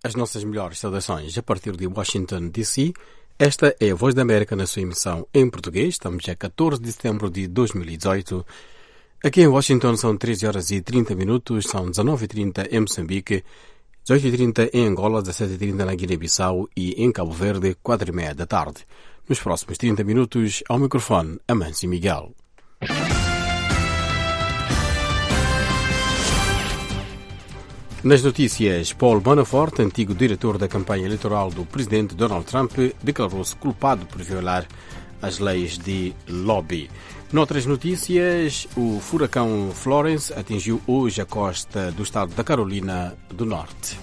As nossas melhores saudações a partir de Washington, D.C. Esta é a Voz da América na sua emissão em português. Estamos a 14 de setembro de 2018. Aqui em Washington são 13 horas e 30 minutos, são 19h30 em Moçambique, 18h30 em Angola, 17h30 na Guiné-Bissau e em Cabo Verde, 4h30 da tarde. Nos próximos 30 minutos, ao microfone, Amâncio Miguel. Nas notícias, Paul Manafort, antigo diretor da campanha eleitoral do presidente Donald Trump, declarou-se culpado por violar as leis de lobby. Noutras notícias, o furacão Florence atingiu hoje a costa do estado da Carolina do Norte.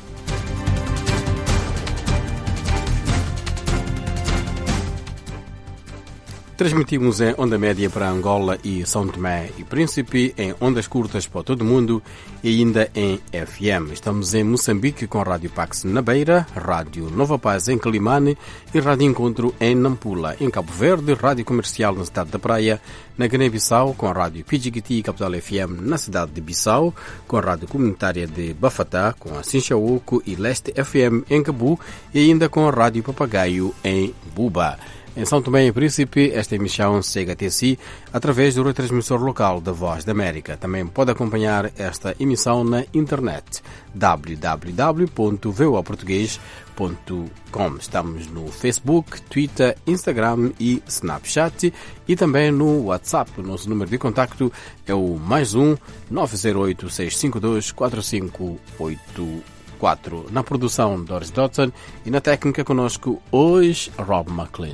Transmitimos em onda média para Angola e São Tomé e Príncipe, em ondas curtas para todo o mundo e ainda em FM. Estamos em Moçambique com a Rádio Pax na Beira, Rádio Nova Paz em Quelimane e Rádio Encontro em Nampula. Em Cabo Verde, Rádio Comercial na cidade da Praia. Na Guiné-Bissau, com a Rádio Pidjigiti e Capital FM na cidade de Bissau. Com a Rádio Comunitária de Bafatá, com a Sinchauco e Leste FM em Cabu e ainda com a Rádio Papagaio em Buba. Em São Tomé e Príncipe, esta emissão chega até si através do retransmissor local da Voz da América. Também pode acompanhar esta emissão na internet www.voaportugues.com. Estamos no Facebook, Twitter, Instagram e Snapchat e também no WhatsApp. O nosso número de contacto é o +1 908 652 4584. Na produção, Doris Dodson e na técnica conosco hoje, Rob McLean.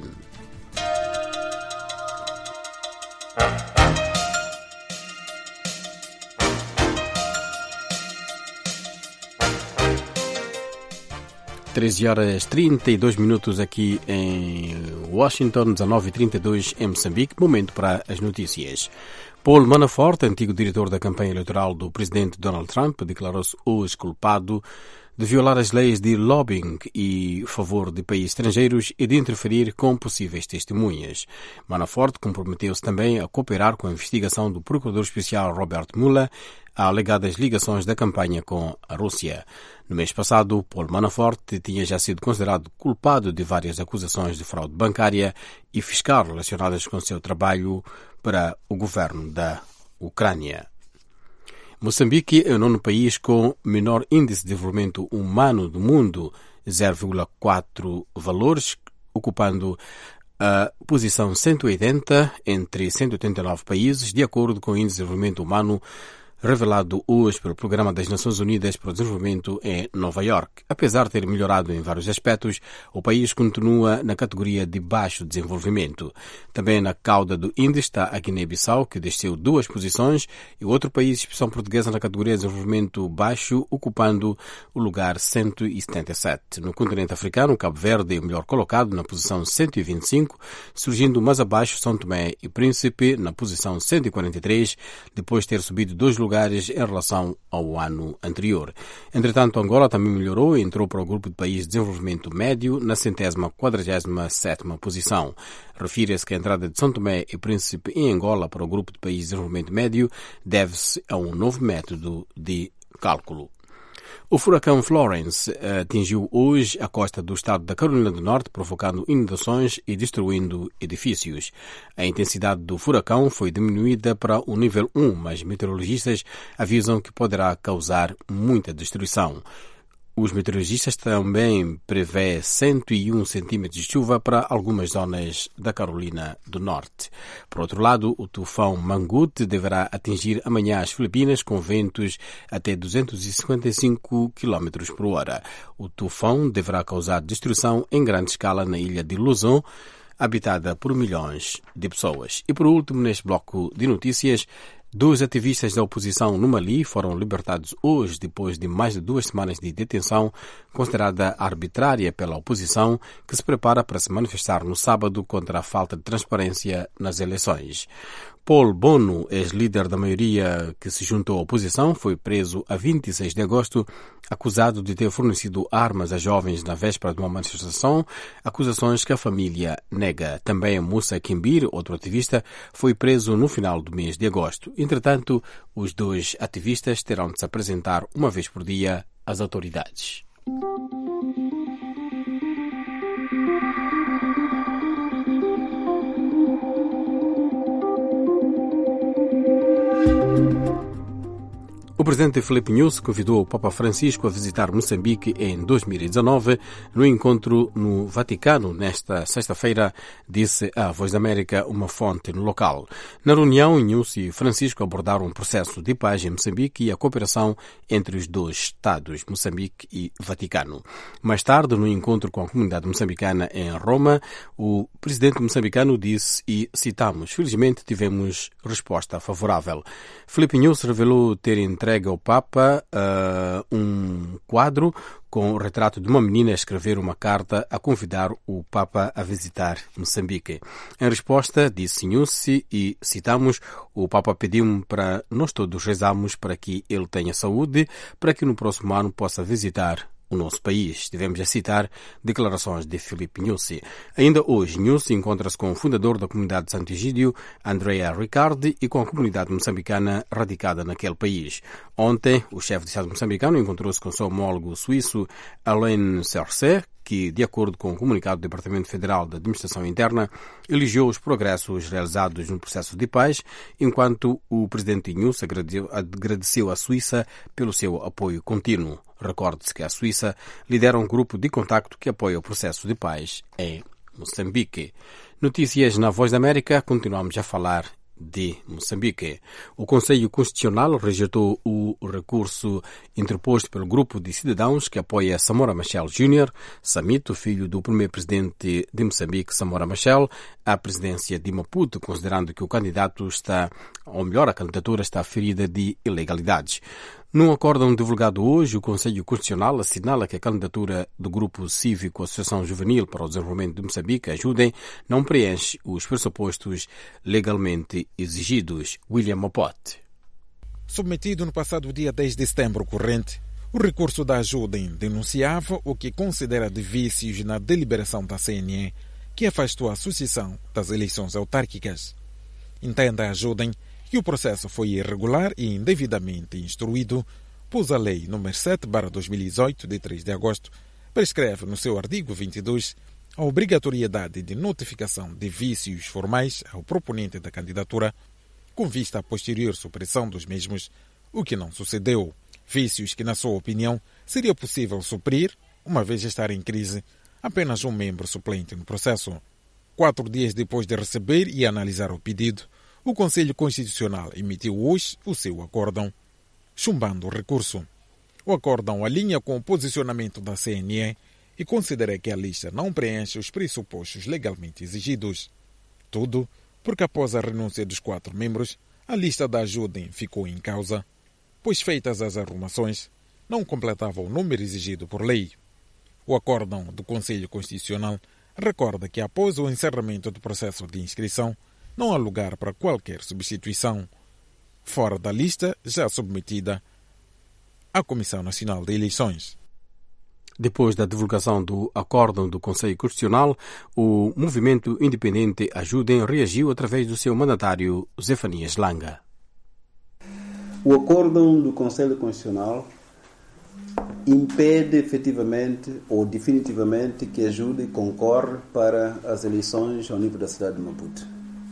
Treze horas 32 minutos aqui em Washington, 19h32 em Moçambique. Momento para as notícias. Paul Manafort, antigo diretor da campanha eleitoral do presidente Donald Trump, declarou-se hoje culpado de violar as leis de lobbying e favor de países estrangeiros e de interferir com possíveis testemunhas. Manafort comprometeu-se também a cooperar com a investigação do procurador especial Robert Mueller a alegadas ligações da campanha com a Rússia. No mês passado, Paul Manafort tinha já sido considerado culpado de várias acusações de fraude bancária e fiscal relacionadas com seu trabalho para o governo da Ucrânia. Moçambique é o nono país com menor índice de desenvolvimento humano do mundo, 0,4 valores, ocupando a posição 180 entre 189 países, de acordo com o Índice de Desenvolvimento Humano revelado hoje pelo Programa das Nações Unidas para o Desenvolvimento em Nova York. Apesar de ter melhorado em vários aspectos, o país continua na categoria de baixo desenvolvimento. Também na cauda do índice está a Guiné-Bissau, que desceu 2 posições, e outro país de expressão portuguesa na categoria de desenvolvimento baixo, ocupando o lugar 177. No continente africano, Cabo Verde é o melhor colocado na posição 125, surgindo mais abaixo São Tomé e Príncipe na posição 143, depois de ter subido 2 lugares em relação ao ano anterior. Entretanto, Angola também melhorou e entrou para o grupo de países de desenvolvimento médio na 147ª posição. Refira-se que a entrada de São Tomé e Príncipe em Angola para o grupo de países de desenvolvimento médio deve-se a um novo método de cálculo. O furacão Florence atingiu hoje a costa do estado da Carolina do Norte, provocando inundações e destruindo edifícios. A intensidade do furacão foi diminuída para o nível 1, mas meteorologistas avisam que poderá causar muita destruição. Os meteorologistas também prevê 101 centímetros de chuva para algumas zonas da Carolina do Norte. Por outro lado, o tufão Mangut deverá atingir amanhã as Filipinas com ventos até 255 km por hora. O tufão deverá causar destruição em grande escala na ilha de Luzon, habitada por milhões de pessoas. E por último, neste bloco de notícias, 2 ativistas da oposição no Mali foram libertados hoje depois de mais de 2 semanas de detenção considerada arbitrária pela oposição, que se prepara para se manifestar no sábado contra a falta de transparência nas eleições. Paul Bono, ex-líder da maioria que se juntou à oposição, foi preso a 26 de agosto, acusado de ter fornecido armas a jovens na véspera de uma manifestação, acusações que a família nega. Também Moussa Kimbir, outro ativista, foi preso no final do mês de agosto. Entretanto, os 2 ativistas terão de se apresentar uma vez por dia às autoridades. O presidente Filipe Nyusi convidou o Papa Francisco a visitar Moçambique em 2019, no encontro no Vaticano, nesta sexta-feira, disse à Voz da América uma fonte no local. Na reunião, Nyusi e Francisco abordaram um processo de paz em Moçambique e a cooperação entre os dois Estados, Moçambique e Vaticano. Mais tarde, no encontro com a comunidade moçambicana em Roma, o presidente moçambicano disse, e citamos, felizmente tivemos resposta favorável. Filipe Nyusi revelou ter entregue ao Papa um quadro com o retrato de uma menina a escrever uma carta a convidar o Papa a visitar Moçambique. Em resposta, disse Nyusi, e citamos, o Papa pediu-me para nós todos rezarmos para que ele tenha saúde, para que no próximo ano possa visitar o nosso país. Estivemos a citar declarações de Filipe Nyusi. Ainda hoje, Nyusi encontra-se com o fundador da comunidade de Sant'Egidio, Andrea Riccardi, e com a comunidade moçambicana radicada naquele país. Ontem, o chefe de Estado moçambicano encontrou-se com seu homólogo suíço, Alain Serset, que, de acordo com o comunicado do Departamento Federal da Administração Interna, elogiou os progressos realizados no processo de paz, enquanto o presidente Nyusi agradeceu à Suíça pelo seu apoio contínuo. Recorde-se que a Suíça lidera um grupo de contacto que apoia o processo de paz em Moçambique. Notícias na Voz da América, continuamos a falar de Moçambique. O Conselho Constitucional rejeitou o recurso interposto pelo grupo de cidadãos que apoia Samora Machel Jr., Samito, filho do primeiro presidente de Moçambique, Samora Machel, à presidência de Maputo, considerando que o candidato está, ou melhor, a candidatura está ferida de ilegalidades. Num acórdão divulgado hoje, o Conselho Constitucional assinala que a candidatura do Grupo Cívico Associação Juvenil para o Desenvolvimento de Moçambique, Ajudem, não preenche os pressupostos legalmente exigidos. William Mopote. Submetido no passado dia 10 de setembro corrente, o recurso da Ajudem denunciava o que considera de vícios na deliberação da CNE, que afastou a Associação das eleições autárquicas. Entenda a Ajudem que o processo foi irregular e indevidamente instruído, pois a Lei nº 7/2018, de 3 de agosto, prescreve no seu artigo 22 a obrigatoriedade de notificação de vícios formais ao proponente da candidatura, com vista à posterior supressão dos mesmos, o que não sucedeu. Vícios que, na sua opinião, seria possível suprir, uma vez estar em crise, apenas um membro suplente no processo. 4 dias depois de receber e analisar o pedido, o Conselho Constitucional emitiu hoje o seu acórdão, chumbando o recurso. O acórdão alinha com o posicionamento da CNE e considera que a lista não preenche os pressupostos legalmente exigidos. Tudo porque, após a renúncia dos 4 membros, a lista da Ajudem ficou em causa, pois, feitas as arrumações, não completava o número exigido por lei. O acórdão do Conselho Constitucional recorda que, após o encerramento do processo de inscrição, não há lugar para qualquer substituição, fora da lista já submetida à Comissão Nacional de Eleições. Depois da divulgação do acórdão do Conselho Constitucional, o movimento independente Ajudem reagiu através do seu mandatário Zefanias Langa. O acórdão do Conselho Constitucional impede efetivamente ou definitivamente que Ajudem concorra para as eleições ao nível da cidade de Maputo.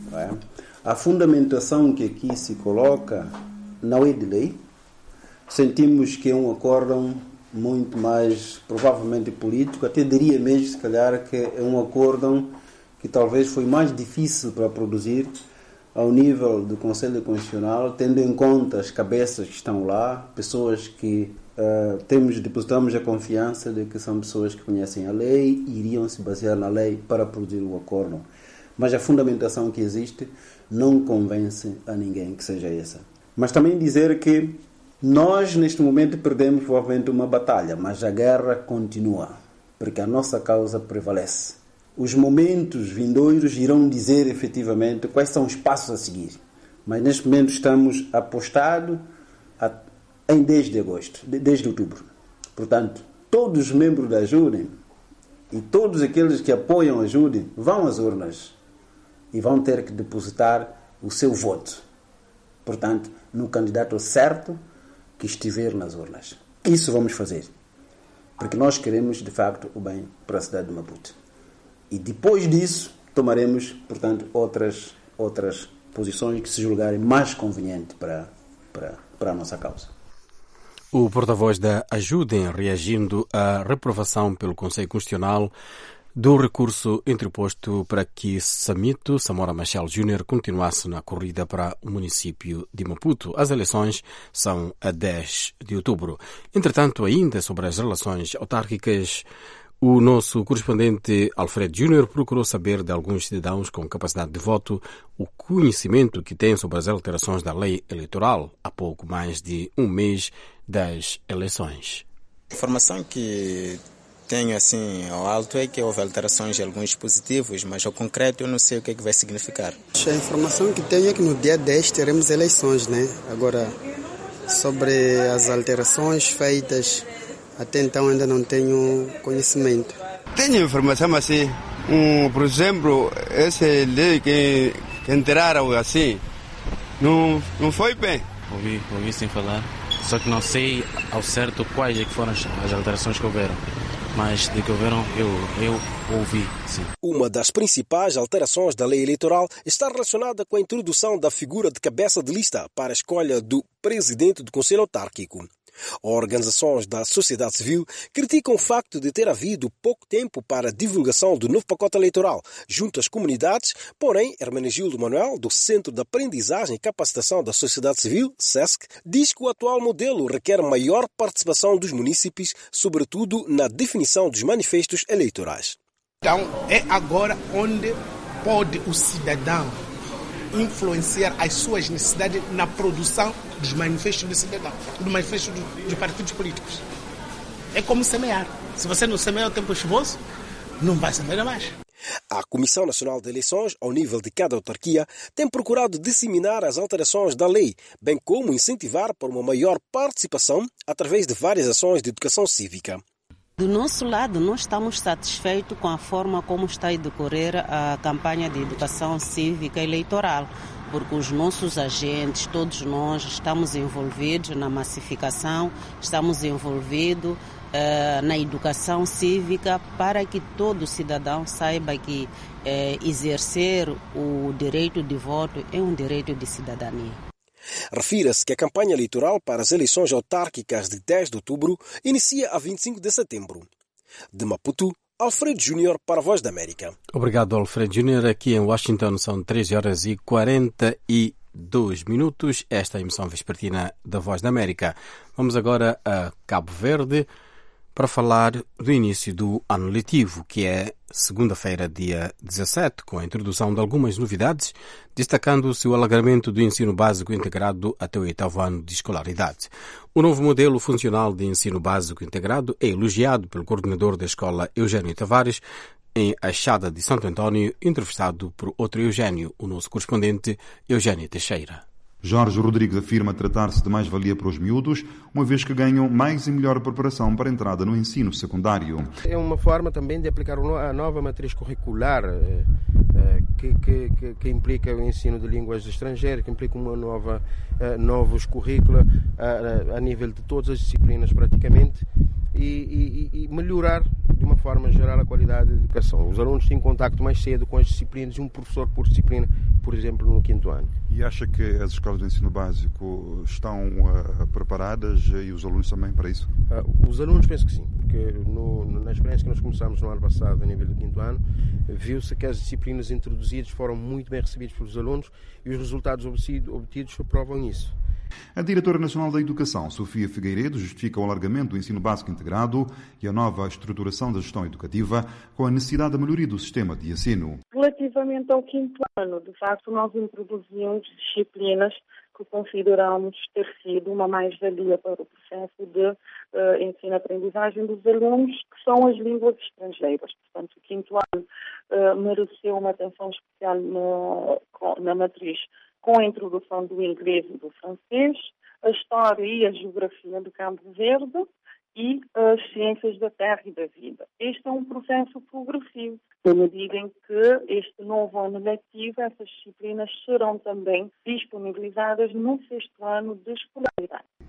A fundamentação que aqui se coloca não é de lei. Sentimos que é um acórdão muito mais, provavelmente, político. Até diria mesmo, se calhar, que é um acórdão que talvez foi mais difícil para produzir ao nível do Conselho Constitucional, tendo em conta as cabeças que estão lá, pessoas que depositamos a confiança de que são pessoas que conhecem a lei e iriam se basear na lei para produzir o acórdão. Mas a fundamentação que existe não convence a ninguém que seja essa. Mas também dizer que nós, neste momento, perdemos provavelmente uma batalha, mas a guerra continua, porque a nossa causa prevalece. Os momentos vindouros irão dizer, efetivamente, quais são os passos a seguir. Mas, neste momento, estamos apostados em 10 de agosto, 10 de outubro. Portanto, todos os membros da Ajudem e todos aqueles que apoiam a Ajudem vão às urnas e vão ter que depositar o seu voto. Portanto, no candidato certo que estiver nas urnas. Isso vamos fazer. porque nós queremos, de facto, o bem para a cidade de Maputo. E depois disso, tomaremos, portanto, outras posições que se julgarem mais convenientes para a nossa causa. O porta-voz da Ajudem, reagindo à reprovação pelo Conselho Constitucional do recurso interposto para que Samora Machel Júnior continuasse na corrida para o município de Maputo. As eleições são a 10 de outubro. Entretanto, ainda sobre as relações autárquicas, o nosso correspondente Alfredo Júnior procurou saber de alguns cidadãos com capacidade de voto o conhecimento que têm sobre as alterações da lei eleitoral há pouco mais de um mês das eleições. A informação que tenho assim ao alto é que houve alterações de alguns dispositivos, mas ao concreto eu não sei o que é que vai significar. A informação que tenho é que no dia 10 teremos eleições, né? Agora, sobre as alterações feitas, até então ainda não tenho conhecimento. Tenho informação assim, por exemplo, essa lei que entraram assim, não foi bem. Ouvi sem falar, só que não sei ao certo quais é que foram as alterações que houveram. Mas de que houveram, eu ouvi, sim. Uma das principais alterações da lei eleitoral está relacionada com a introdução da figura de cabeça de lista para a escolha do presidente do Conselho Autárquico. Organizações da sociedade civil criticam o facto de ter havido pouco tempo para a divulgação do novo pacote eleitoral junto às comunidades, porém, Hermenegildo Manuel, do Centro de Aprendizagem e Capacitação da Sociedade Civil, SESC, diz que o atual modelo requer maior participação dos munícipes, sobretudo na definição dos manifestos eleitorais. Então, é agora onde pode o cidadão influenciar as suas necessidades na produção dos manifestos do cidadão, do manifesto dos partidos políticos. É como semear. Se você não semeia o tempo chuvoso, não vai semear mais. A Comissão Nacional de Eleições, ao nível de cada autarquia, tem procurado disseminar as alterações da lei, bem como incentivar por uma maior participação através de várias ações de educação cívica. Do nosso lado, nós estamos satisfeitos com a forma como está a decorrer a campanha de educação cívica eleitoral, porque os nossos agentes, todos nós, estamos envolvidos na massificação, estamos envolvidos na educação cívica para que todo cidadão saiba que exercer o direito de voto é um direito de cidadania. Refira-se que a campanha eleitoral para as eleições autárquicas de 10 de outubro inicia a 25 de setembro. De Maputo, Alfredo Júnior para a Voz da América. Obrigado, Alfredo Júnior. Aqui em Washington são 13 horas e 42 minutos. Esta é a emissão vespertina da Voz da América. Vamos agora a Cabo Verde para falar do início do ano letivo, que é segunda-feira, dia 17, com a introdução de algumas novidades, destacando-se o alargamento do ensino básico integrado até o 8º ano de escolaridade. O novo modelo funcional de ensino básico integrado é elogiado pelo coordenador da escola Eugênio Tavares, em Achada de Santo António, entrevistado por outro Eugênio, o nosso correspondente Eugênio Teixeira. Jorge Rodrigues afirma tratar-se de mais-valia para os miúdos, uma vez que ganham mais e melhor preparação para a entrada no ensino secundário. É uma forma também de aplicar a nova matriz curricular que implica o ensino de línguas estrangeiras, que implica novos currículos a nível de todas as disciplinas praticamente e melhorar de uma forma geral a qualidade da educação. Os alunos têm contacto mais cedo com as disciplinas, um professor por disciplina, por exemplo, no 5º ano. E acha que as escolas de ensino básico estão preparadas e os alunos também para isso? Os alunos penso que sim, porque na experiência que nós começamos no ano passado, a nível do 5º ano, viu-se que as disciplinas introduzidas foram muito bem recebidas pelos alunos e os resultados obtidos provam isso. A diretora nacional da Educação, Sofia Figueiredo, justifica o alargamento do ensino básico integrado e a nova estruturação da gestão educativa com a necessidade da melhoria do sistema de ensino. Relativamente ao 5º ano, de facto, nós introduzimos disciplinas que consideramos ter sido uma mais-valia para o processo de ensino-aprendizagem dos alunos, que são as línguas estrangeiras. Portanto, o 5º ano mereceu uma atenção especial na matriz, com a introdução do inglês e do francês, a história e a geografia do Cabo Verde e as ciências da terra e da vida. Este é um processo progressivo, na medida em que este novo ano letivo, essas disciplinas serão também disponibilizadas no 6º ano de escolaridade.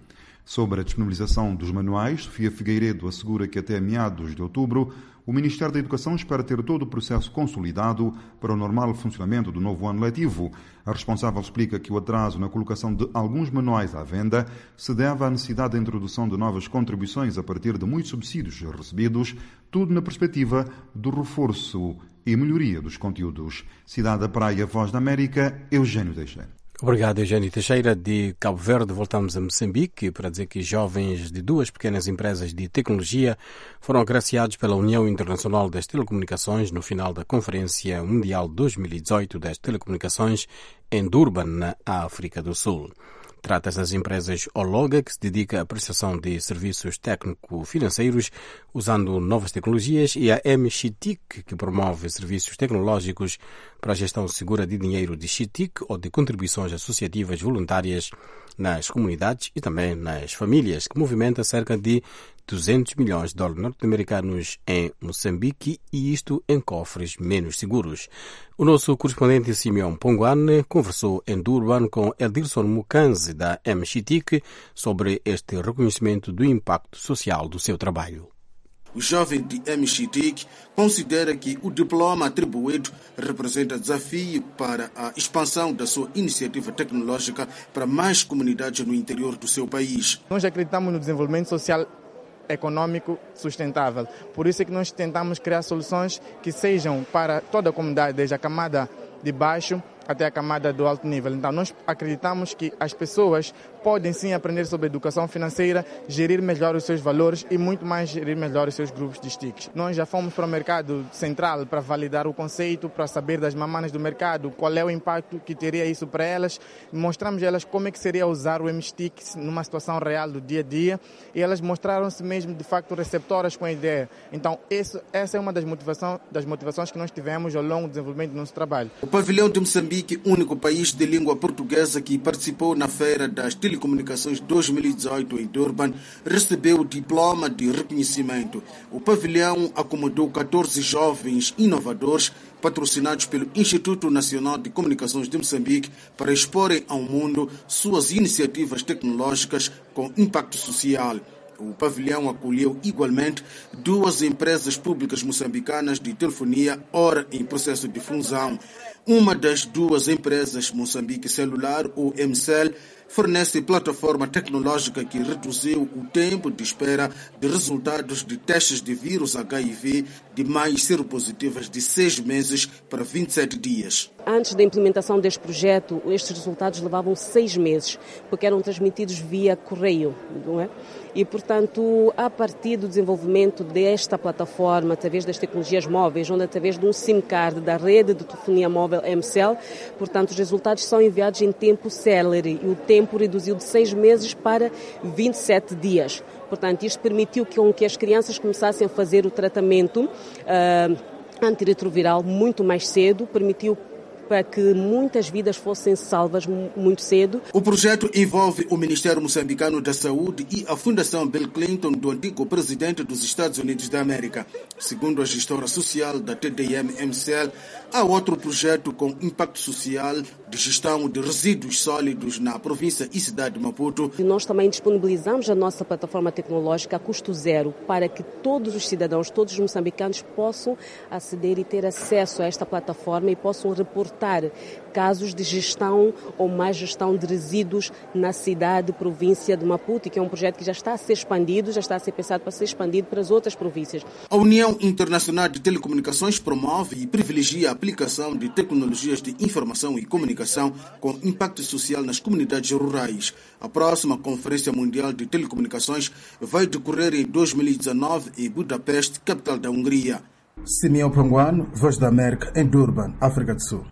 Sobre a disponibilização dos manuais, Sofia Figueiredo assegura que até meados de outubro o Ministério da Educação espera ter todo o processo consolidado para o normal funcionamento do novo ano letivo. A responsável explica que o atraso na colocação de alguns manuais à venda se deve à necessidade da introdução de novas contribuições a partir de muitos subsídios recebidos, tudo na perspectiva do reforço e melhoria dos conteúdos. Cidade da Praia, Voz da América, Eugênio Teixeira. Obrigado, Eugênio Teixeira. De Cabo Verde voltamos a Moçambique para dizer que jovens de 2 pequenas empresas de tecnologia foram agraciados pela União Internacional das Telecomunicações no final da Conferência Mundial 2018 das Telecomunicações em Durban, na África do Sul. Trata-se das empresas Ologa, que se dedica à prestação de serviços técnico-financeiros usando novas tecnologias, e a MXTIC, que promove serviços tecnológicos para a gestão segura de dinheiro de XTIC ou de contribuições associativas voluntárias nas comunidades e também nas famílias, que movimenta cerca de 200 milhões de dólares norte-americanos em Moçambique, e isto em cofres menos seguros. O nosso correspondente Simeão Ponguane conversou em Durban com Edirson Mukanzi, da MXTIC, sobre este reconhecimento do impacto social do seu trabalho. O jovem de MXTIC considera que o diploma atribuído representa desafio para a expansão da sua iniciativa tecnológica para mais comunidades no interior do seu país. Nós acreditamos no desenvolvimento social econômico sustentável. Por isso é que nós tentamos criar soluções que sejam para toda a comunidade, desde a camada de baixo até a camada do alto nível. Então, nós acreditamos que as pessoas podem sim aprender sobre educação financeira, gerir melhor os seus valores e muito mais gerir melhor os seus grupos de STICs. Nós já fomos para o mercado central para validar o conceito, para saber das mamanas do mercado, qual é o impacto que teria isso para elas. Mostramos a elas como é que seria usar o MSTIC numa situação real do dia a dia, e elas mostraram-se mesmo, de facto, receptoras com a ideia. Então, essa é uma das motivações que nós tivemos ao longo do desenvolvimento do nosso trabalho. O pavilhão de Moçambique, único país de língua portuguesa que participou na Feira das Telecomunicações 2018 em Durban, recebeu o diploma de reconhecimento. O pavilhão acomodou 14 jovens inovadores patrocinados pelo Instituto Nacional de Comunicações de Moçambique para exporem ao mundo suas iniciativas tecnológicas com impacto social. O pavilhão acolheu igualmente 2 empresas públicas moçambicanas de telefonia, ora em processo de fusão. Uma das 2 empresas, Moçambique Celular, ou MCEL, fornece plataforma tecnológica que reduziu o tempo de espera de resultados de testes de vírus HIV de mães seropositivas de 6 meses para 27 dias. Antes da implementação deste projeto, estes resultados levavam 6 meses, porque eram transmitidos via correio, não é? E, portanto, a partir do desenvolvimento desta plataforma, através das tecnologias móveis, onde através de um SIM card da rede de telefonia móvel MCEL, portanto, os resultados são enviados em tempo célere, e o tempo reduziu de 6 meses para 27 dias. Portanto, isto permitiu que as crianças começassem a fazer o tratamento antirretroviral muito mais cedo, permitiu para que muitas vidas fossem salvas muito cedo. O projeto envolve o Ministério Moçambicano da Saúde e a Fundação Bill Clinton, do antigo presidente dos Estados Unidos da América. Segundo a gestora social da TDM-MCL, há outro projeto com impacto social de gestão de resíduos sólidos na província e cidade de Maputo. E nós também disponibilizamos a nossa plataforma tecnológica a custo zero para que todos os cidadãos, todos os moçambicanos possam aceder e ter acesso a esta plataforma e possam reportar casos de gestão ou má gestão de resíduos na cidade, província de Maputo, que é um projeto que já está a ser expandido, já está a ser pensado para ser expandido para as outras províncias. A União Internacional de Telecomunicações promove e privilegia a aplicação de tecnologias de informação e comunicação com impacto social nas comunidades rurais. A próxima Conferência Mundial de Telecomunicações vai decorrer em 2019 em Budapeste, capital da Hungria. Simeão Ponguane, Voz da América, em Durban, África do Sul.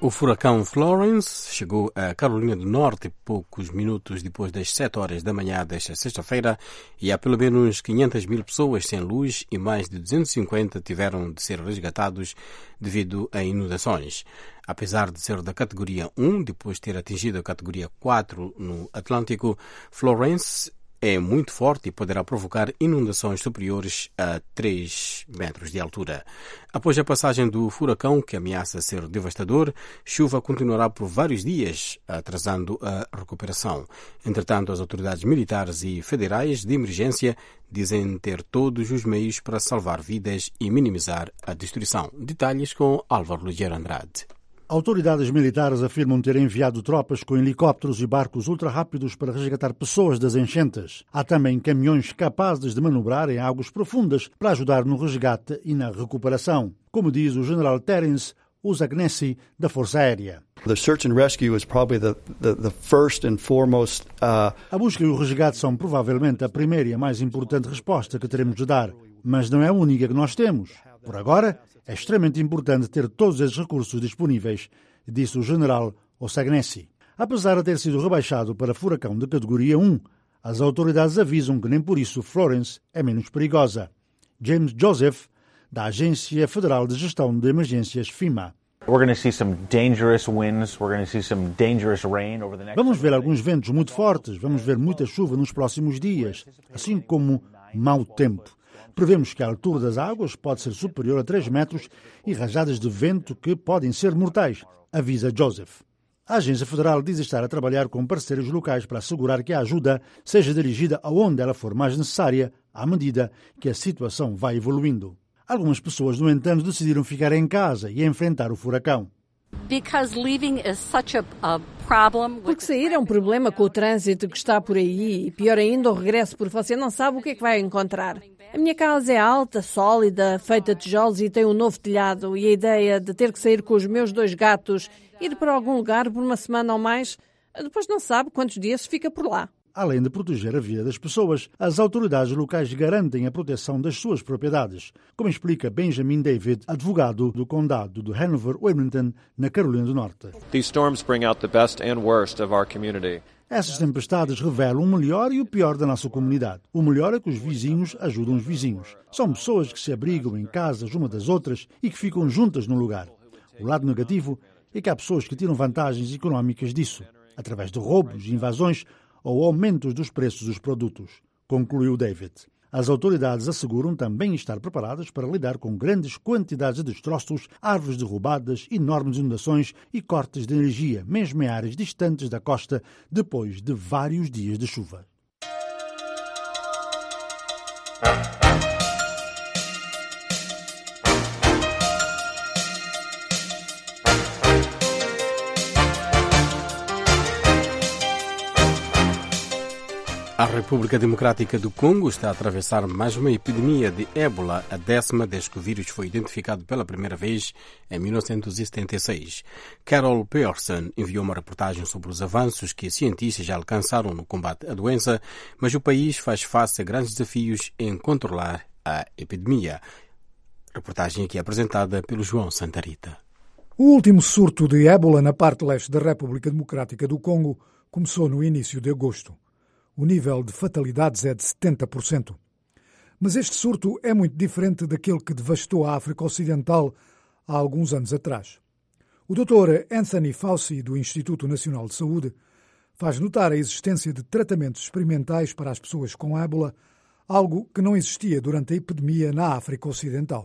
O furacão Florence chegou à Carolina do Norte poucos minutos depois das 7 horas da manhã desta sexta-feira e há pelo menos 500 mil pessoas sem luz e mais de 250 tiveram de ser resgatados devido a inundações. Apesar de ser da categoria 1, depois de ter atingido a categoria 4 no Atlântico, Florence é muito forte e poderá provocar inundações superiores a 3 metros de altura. Após a passagem do furacão, que ameaça ser devastador, chuva continuará por vários dias, atrasando a recuperação. Entretanto, as autoridades militares e federais de emergência dizem ter todos os meios para salvar vidas e minimizar a destruição. Detalhes com Álvaro Ligeiro Andrade. Autoridades militares afirmam ter enviado tropas com helicópteros e barcos ultra-rápidos para resgatar pessoas das enchentes. Há também caminhões capazes de manobrar em águas profundas para ajudar no resgate e na recuperação, como diz o general Terence Uzagnesi, da Força Aérea. The search and rescue is probably the first and foremost. A busca e o resgate são provavelmente a primeira e a mais importante resposta que teremos de dar, mas não é a única que nós temos. Por agora, é extremamente importante ter todos esses recursos disponíveis, disse o general Uzagnesi. Apesar de ter sido rebaixado para furacão de categoria 1, as autoridades avisam que nem por isso Florence é menos perigosa. James Joseph, da Agência Federal de Gestão de Emergências FEMA. Vamos ver alguns ventos muito fortes, vamos ver muita chuva nos próximos dias, assim como mau tempo. Prevemos que a altura das águas pode ser superior a 3 metros e rajadas de vento que podem ser mortais, avisa Joseph. A Agência Federal diz estar a trabalhar com parceiros locais para assegurar que a ajuda seja dirigida aonde ela for mais necessária, à medida que a situação vai evoluindo. Algumas pessoas, no entanto, decidiram ficar em casa e enfrentar o furacão. Porque sair é um problema com o trânsito que está por aí e pior ainda o regresso, porque você não sabe o que é que vai encontrar. A minha casa é alta, sólida, feita de tijolos e tem um novo telhado e a ideia de ter que sair com os meus 2 gatos, ir para algum lugar por uma semana ou mais, depois não sabe quantos dias fica por lá. Além de proteger a vida das pessoas, as autoridades locais garantem a proteção das suas propriedades, como explica Benjamin David, advogado do condado de Hanover-Wilmington, na Carolina do Norte. These storms bring out the best and worst of our community. Essas tempestades revelam o melhor e o pior da nossa comunidade. O melhor é que os vizinhos ajudam os vizinhos. São pessoas que se abrigam em casas uma das outras e que ficam juntas num lugar. O lado negativo é que há pessoas que tiram vantagens económicas disso, através de roubos, invasões ou aumentos dos preços dos produtos, concluiu David. As autoridades asseguram também estar preparadas para lidar com grandes quantidades de destroços, árvores derrubadas, enormes inundações e cortes de energia, mesmo em áreas distantes da costa, depois de vários dias de chuva. A República Democrática do Congo está a atravessar mais uma epidemia de ébola, a 10ª desde que o vírus foi identificado pela primeira vez em 1976. Carol Pearson enviou uma reportagem sobre os avanços que cientistas já alcançaram no combate à doença, mas o país faz face a grandes desafios em controlar a epidemia. Reportagem aqui apresentada pelo João Santarita. O último surto de ébola na parte leste da República Democrática do Congo começou no início de agosto. O nível de fatalidades é de 70%. Mas este surto é muito diferente daquele que devastou a África Ocidental há alguns anos atrás. O Dr. Anthony Fauci, do Instituto Nacional de Saúde, faz notar a existência de tratamentos experimentais para as pessoas com ébola, algo que não existia durante a epidemia na África Ocidental.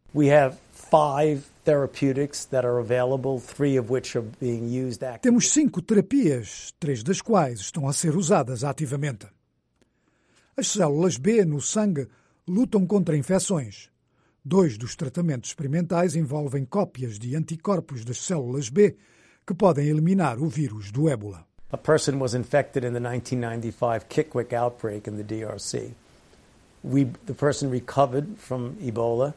Temos 5 terapias, 3 das quais estão a ser usadas ativamente. As células B no sangue lutam contra infecções. 2 dos tratamentos experimentais envolvem cópias de anticorpos das células B que podem eliminar o vírus do ébola. A person was infected in the 1995 Kikwik outbreak in the DRC. The person recovered from Ebola.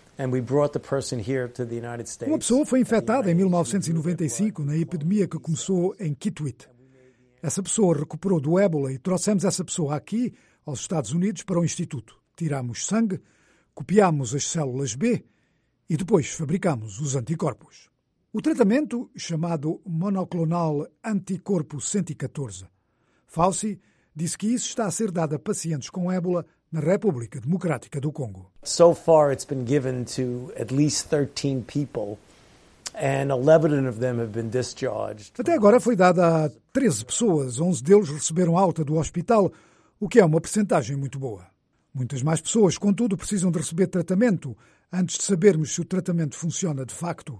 Uma pessoa foi infectada em 1995 na epidemia que começou em Kitwit. Essa pessoa recuperou do ébola e trouxemos essa pessoa aqui, aos Estados Unidos, para o Instituto. Tiramos sangue, copiamos as células B e depois fabricamos os anticorpos. O tratamento, chamado monoclonal anticorpo 114. Fauci disse que isso está a ser dado a pacientes com ébola na República Democrática do Congo. So far it's been given to at least 13 people and 11 of them have been discharged. Até agora foi dada a 13 pessoas, 11 deles receberam alta do hospital, o que é uma percentagem muito boa. Muitas mais pessoas, contudo, precisam de receber tratamento antes de sabermos se o tratamento funciona de facto.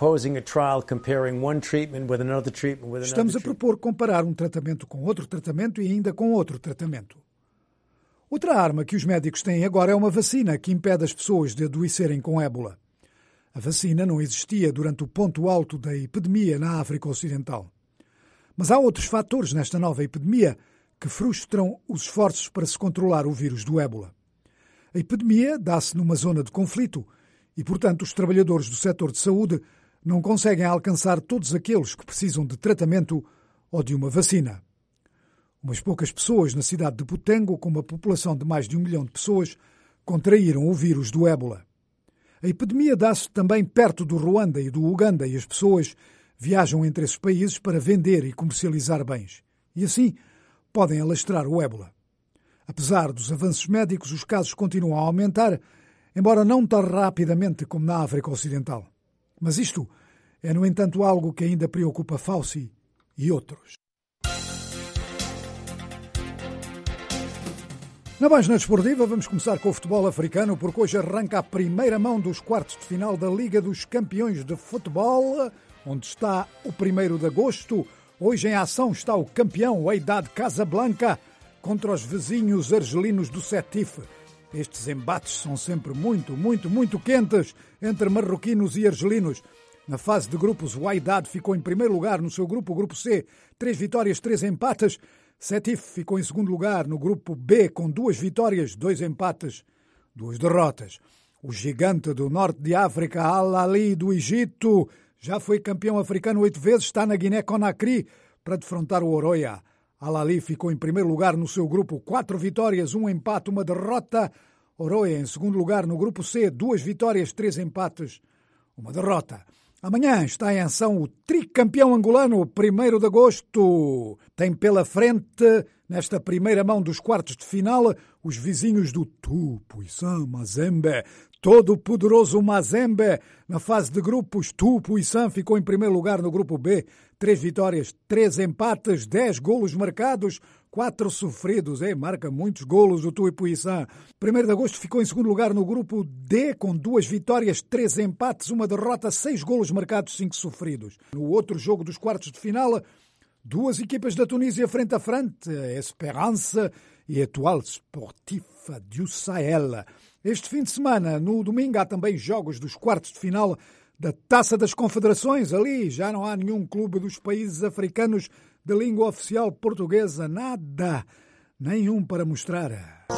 Estamos a propor comparar um tratamento com outro tratamento e ainda com outro tratamento. Outra arma que os médicos têm agora é uma vacina que impede as pessoas de adoecerem com ébola. A vacina não existia durante o ponto alto da epidemia na África Ocidental. Mas há outros fatores nesta nova epidemia que frustram os esforços para se controlar o vírus do ébola. A epidemia dá-se numa zona de conflito e, portanto, os trabalhadores do setor de saúde não conseguem alcançar todos aqueles que precisam de tratamento ou de uma vacina. Umas poucas pessoas na cidade de Butembo, com uma população de mais de 1 milhão de pessoas, contraíram o vírus do ébola. A epidemia dá-se também perto do Ruanda e do Uganda e as pessoas viajam entre esses países para vender e comercializar bens. E assim podem alastrar o ébola. Apesar dos avanços médicos, os casos continuam a aumentar, embora não tão rapidamente como na África Ocidental. Mas isto é, no entanto, algo que ainda preocupa Fauci e outros. Na página desportiva, vamos começar com o futebol africano, porque hoje arranca a primeira mão dos quartos de final da Liga dos Campeões de Futebol, onde está o 1º de agosto. Hoje em ação está o campeão, o Wydad Casablanca, contra os vizinhos argelinos do Sétif. Estes embates são sempre muito quentes entre marroquinos e argelinos. Na fase de grupos, o Wydad ficou em primeiro lugar no seu grupo, o grupo C, 3 vitórias, 3 empates. Sétif ficou em segundo lugar no grupo B, com 2 vitórias, 2 empates, 2 derrotas. O gigante do norte de África, Al-Ahly do Egito, já foi campeão africano 8 vezes, está na Guiné-Conakry para defrontar o Oroya. Al-Ahly ficou em primeiro lugar no seu grupo, 4 vitórias, 1 empate, 1 derrota. Oroya em segundo lugar no grupo C, 2 vitórias, 3 empates, 1 derrota. Amanhã está em ação o tricampeão angolano, 1º de agosto. Tem pela frente, nesta primeira mão dos quartos de final, os vizinhos do Tupuisan Mazembe. Todo o poderoso Mazembe. Na fase de grupos, Tupuisan ficou em primeiro lugar no grupo B. 3 vitórias, 3 empates, 10 golos marcados, 4 sofridos. Marca muitos golos o Tupuisan. 1º de agosto ficou em segundo lugar no grupo D, com 2 vitórias, 3 empates, 1 derrota, 6 golos marcados, 5 sofridos. No outro jogo dos quartos de final, 2 equipas da Tunísia frente a frente, a Esperance e a Étoile Sportive du Sahel. Este fim de semana, no domingo, há também jogos dos quartos de final da Taça das Confederações. Ali já não há nenhum clube dos países africanos de língua oficial portuguesa. Nada. Nenhum para mostrar.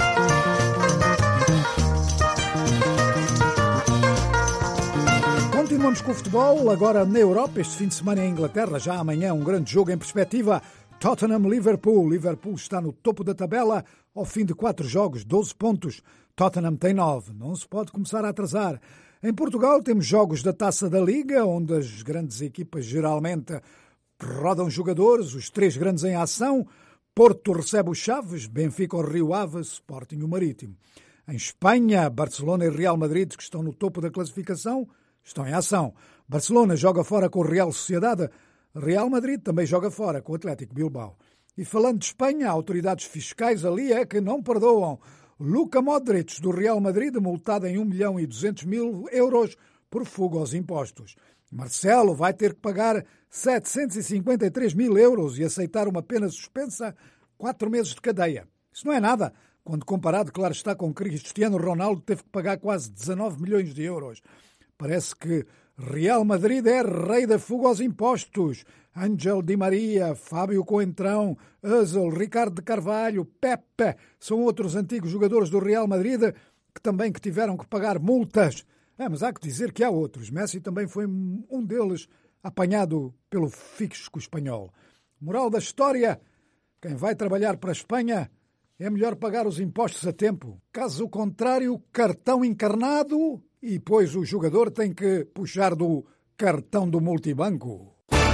Continuamos com o futebol. Agora na Europa, este fim de semana em Inglaterra. Já amanhã um grande jogo em perspectiva. Tottenham-Liverpool. Liverpool está no topo da tabela ao fim de 4 jogos, 12 pontos. Tottenham tem 9. Não se pode começar a atrasar. Em Portugal temos jogos da Taça da Liga, onde as grandes equipas geralmente rodam jogadores, os 3 grandes em ação. Porto recebe o Chaves, Benfica o Rio Ave, Sporting o Marítimo. Em Espanha, Barcelona e Real Madrid, que estão no topo da classificação, estão em ação. Barcelona joga fora com o Real Sociedade, Real Madrid também joga fora com o Atlético Bilbao. E falando de Espanha, autoridades fiscais ali é que não perdoam. Luka Modric, do Real Madrid, multado em 1.200.000 euros por fuga aos impostos. Marcelo vai ter que pagar 753.000 euros e aceitar uma pena suspensa, 4 meses de cadeia. Isso não é nada, quando comparado, claro está, com Cristiano Ronaldo, teve que pagar quase 19 milhões de euros. Parece que Real Madrid é rei da fuga aos impostos. Ángel Di Maria, Fábio Coentrão, Özil, Ricardo de Carvalho, Pepe, são outros antigos jogadores do Real Madrid que tiveram que pagar multas. Mas há que dizer que há outros. Messi também foi um deles, apanhado pelo fisco espanhol. Moral da história, quem vai trabalhar para a Espanha é melhor pagar os impostos a tempo. Caso contrário, cartão encarnado e depois o jogador tem que puxar do cartão do multibanco.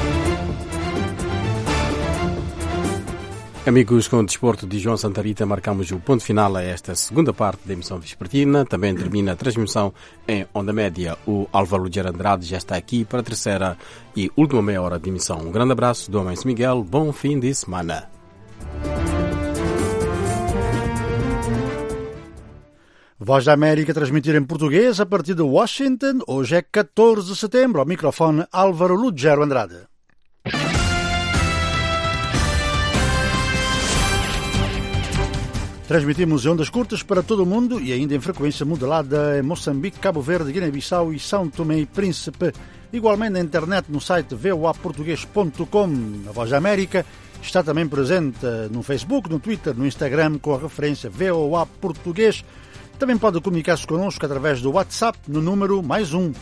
Amigos, com o desporto de João Santarita, marcamos o ponto final a esta segunda parte da emissão vespertina. Também termina a transmissão em onda média. O Álvaro Lugero Andrade já está aqui para a terceira e última meia hora de emissão. Um grande abraço do Amancio Miguel. Bom fim de semana. Voz da América transmitir em português a partir de Washington. Hoje é 14 de setembro. Ao microfone Álvaro Lugero Andrade. Transmitimos em ondas curtas para todo o mundo e ainda em frequência modulada em Moçambique, Cabo Verde, Guiné-Bissau e São Tomé e Príncipe. Igualmente na internet no site voaportugues.com. A Voz da América está também presente no Facebook, no Twitter, no Instagram com a referência VOA Português. Também pode comunicar-se connosco através do WhatsApp no número +1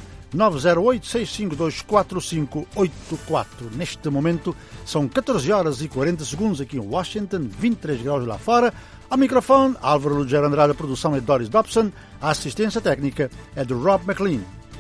908-652-4584. Neste momento são 14 horas e 40 segundos aqui em Washington, 23 graus lá fora. Ao microfone, Álvaro Lugero Andrade, a produção é de Doris Dobson, a assistência técnica é de Rob McLean.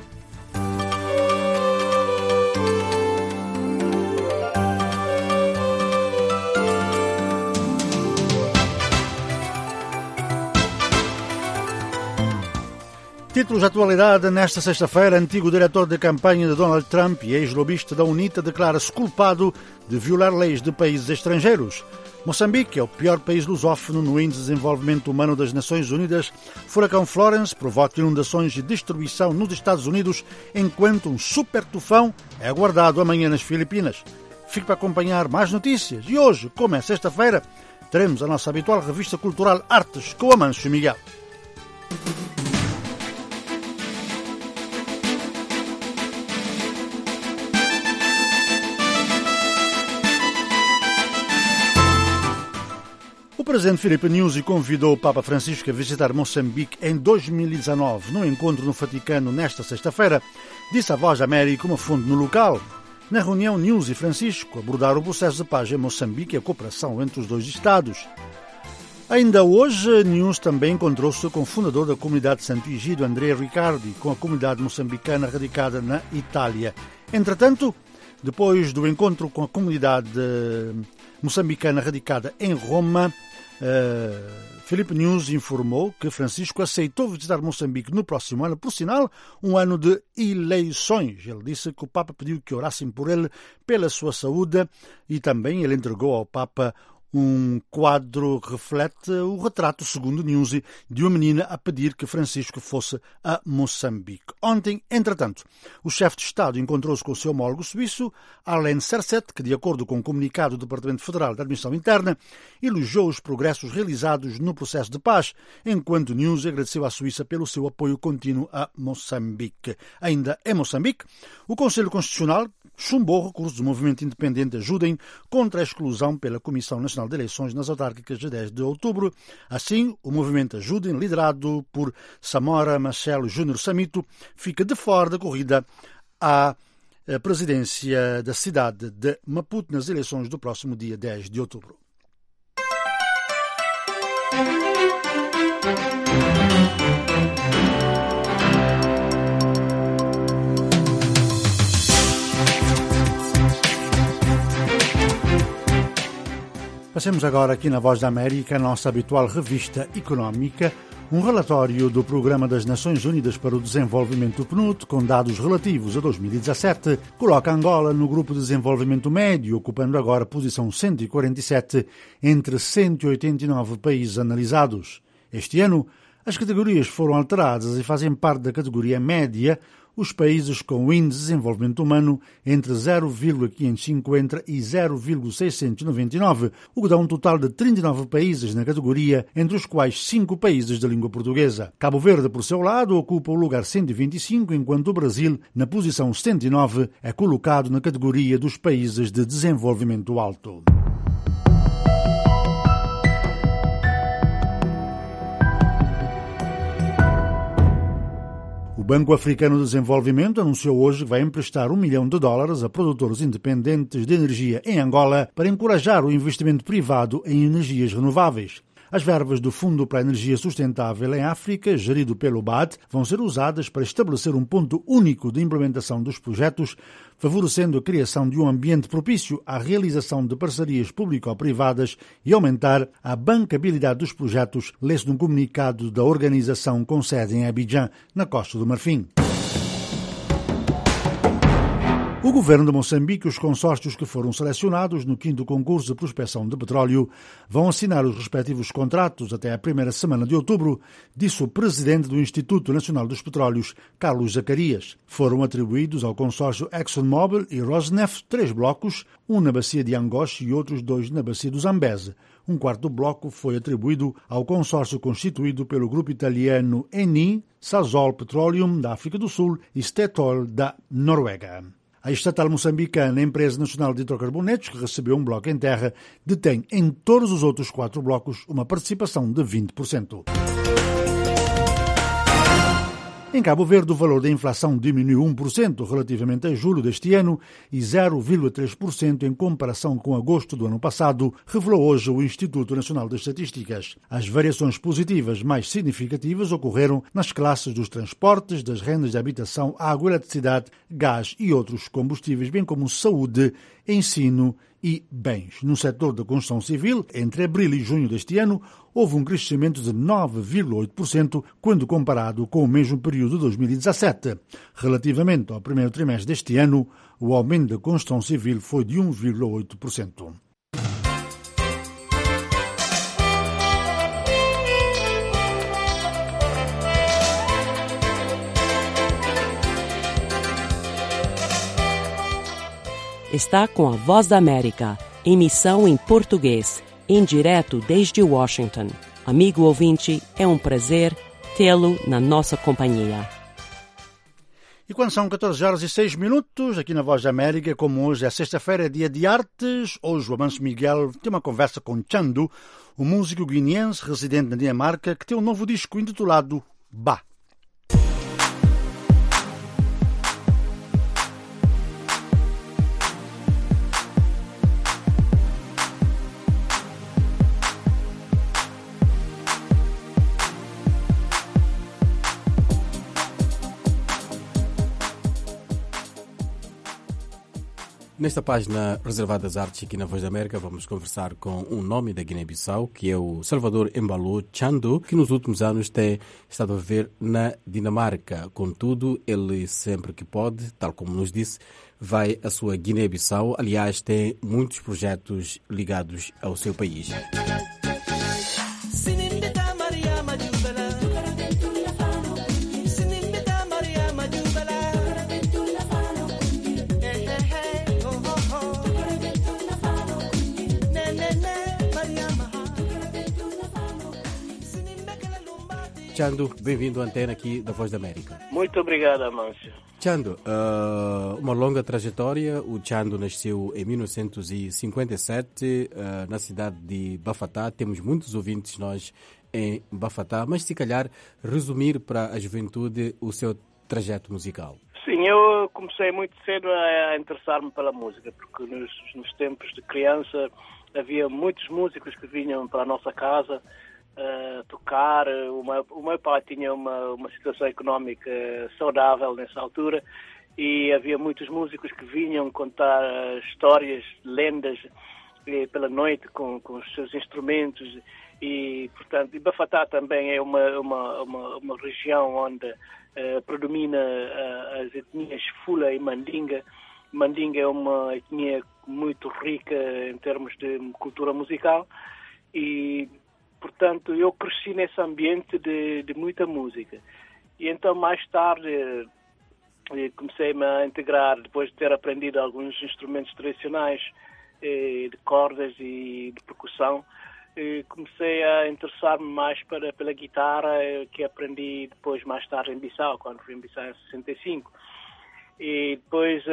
Títulos de atualidade nesta sexta-feira. Antigo diretor de campanha de Donald Trump e ex-lobista da UNITA declara-se culpado de violar leis de países estrangeiros. Moçambique é o pior país lusófono no Índice de Desenvolvimento Humano das Nações Unidas. Furacão Florence provoca inundações e destruição nos Estados Unidos, enquanto um super tufão é aguardado amanhã nas Filipinas. Fique para acompanhar mais notícias. E hoje, como é sexta-feira, teremos a nossa habitual revista cultural Artes com o Amancio Miguel. O presidente Filipe Nyusi convidou o Papa Francisco a visitar Moçambique em 2019, num encontro no Vaticano nesta sexta-feira, disse a Voz da América uma fonte no local. Na reunião, Nyusi e Francisco abordaram o processo de paz em Moçambique e a cooperação entre os dois Estados. Ainda hoje, Nyusi também encontrou-se com o fundador da comunidade Santo Egídio, André Riccardi, com a comunidade moçambicana radicada na Itália. Entretanto, depois do encontro com a comunidade moçambicana radicada em Roma, Filipe Nyusi informou que Francisco aceitou visitar Moçambique no próximo ano, por sinal, um ano de eleições. Ele disse que o Papa pediu que orassem por ele, pela sua saúde, e também ele entregou ao Papa um quadro que reflete o retrato, segundo Nyusi, de uma menina a pedir que Francisco fosse a Moçambique. Ontem, entretanto, o chefe de Estado encontrou-se com o seu homólogo suíço, Alain Serset, que, de acordo com o comunicado do Departamento Federal da Administração Interna, elogiou os progressos realizados no processo de paz, enquanto Nyusi agradeceu à Suíça pelo seu apoio contínuo a Moçambique. Ainda em Moçambique, o Conselho Constitucional chumbou recursos do movimento independente Ajudem contra a exclusão pela Comissão Nacional de Eleições nas autárquicas de 10 de outubro. Assim, o movimento Ajudem, liderado por Samora Machel Júnior Samito, fica de fora da corrida à presidência da cidade de Maputo nas eleições do próximo dia 10 de outubro. Passemos agora aqui na Voz da América, a nossa habitual revista económica, um relatório do Programa das Nações Unidas para o Desenvolvimento PNUD, com dados relativos a 2017, coloca Angola no grupo de desenvolvimento médio, ocupando agora a posição 147 entre 189 países analisados. Este ano, as categorias foram alteradas e fazem parte da categoria média os países com o índice de desenvolvimento humano entre 0,550 e 0,699, o que dá um total de 39 países na categoria, entre os quais 5 países de língua portuguesa. Cabo Verde, por seu lado, ocupa o lugar 125, enquanto o Brasil, na posição 79, é colocado na categoria dos países de desenvolvimento alto. O Banco Africano de Desenvolvimento anunciou hoje que vai emprestar $1 milhão a produtores independentes de energia em Angola para encorajar o investimento privado em energias renováveis. As verbas do Fundo para a Energia Sustentável em África, gerido pelo BAD, vão ser usadas para estabelecer um ponto único de implementação dos projetos, favorecendo a criação de um ambiente propício à realização de parcerias público-privadas e aumentar a bancabilidade dos projetos, lê-se num comunicado da organização com sede em Abidjan, na Costa do Marfim. O governo de Moçambique e os consórcios que foram selecionados no 5º concurso de prospecção de petróleo vão assinar os respectivos contratos até a primeira semana de outubro, disse o presidente do Instituto Nacional dos Petróleos, Carlos Zacarias. Foram atribuídos ao consórcio ExxonMobil e Rosneft 3 blocos, um na bacia de Angoche e outros 2 na bacia do Zambeze. Um quarto bloco foi atribuído ao consórcio constituído pelo grupo italiano Eni, Sasol Petroleum da África do Sul e Statoil da Noruega. A estatal moçambicana, Empresa Nacional de Hidrocarbonetos, que recebeu um bloco em terra, detém em todos os outros 4 blocos uma participação de 20%. Em Cabo Verde, o valor da inflação diminuiu 1% relativamente a julho deste ano e 0,3% em comparação com agosto do ano passado, revelou hoje o Instituto Nacional de Estatísticas. As variações positivas mais significativas ocorreram nas classes dos transportes, das rendas de habitação, água, eletricidade, gás e outros combustíveis, bem como saúde, ensino e bens. No setor da construção civil, entre abril e junho deste ano, houve um crescimento de 9,8% quando comparado com o mesmo período de 2017. Relativamente ao primeiro trimestre deste ano, o aumento da construção civil foi de 1,8%. Está com a Voz da América, emissão em português, em direto desde Washington. Amigo ouvinte, é um prazer tê-lo na nossa companhia. E quando são 14h06, aqui na Voz da América, como hoje é sexta-feira, é dia de artes, hoje o Amancio Miguel tem uma conversa com Chandu, um músico guineense residente na Dinamarca, que tem um novo disco intitulado Ba. Nesta página reservada às artes aqui na Voz da América, vamos conversar com um nome da Guiné-Bissau, que é o Salvador Embalo Chandu, que nos últimos anos tem estado a viver na Dinamarca. Contudo, ele sempre que pode, tal como nos disse, vai à sua Guiné-Bissau. Aliás, tem muitos projetos ligados ao seu país. Chandu, bem-vindo à antena aqui da Voz da América. Muito obrigado, Amâncio. Chandu, uma longa trajetória. O Chandu nasceu em 1957 na cidade de Bafatá. Temos muitos ouvintes nós em Bafatá, mas se calhar resumir para a juventude o seu trajeto musical. Sim, eu comecei muito cedo a interessar-me pela música, porque nos tempos de criança havia muitos músicos que vinham para a nossa casa tocar. O meu pai tinha uma situação económica saudável nessa altura e havia muitos músicos que vinham contar histórias, lendas pela noite com os seus instrumentos e, portanto, Bafatá também é uma região onde predomina as etnias Fula e Mandinga. Mandinga é uma etnia muito rica em termos de cultura musical e, portanto, eu cresci nesse ambiente de muita música. E então, mais tarde, comecei-me a integrar, depois de ter aprendido alguns instrumentos tradicionais de cordas e de percussão, comecei a interessar-me mais pela guitarra, que aprendi depois, mais tarde, em Bissau, quando fui em Bissau em 65. E depois,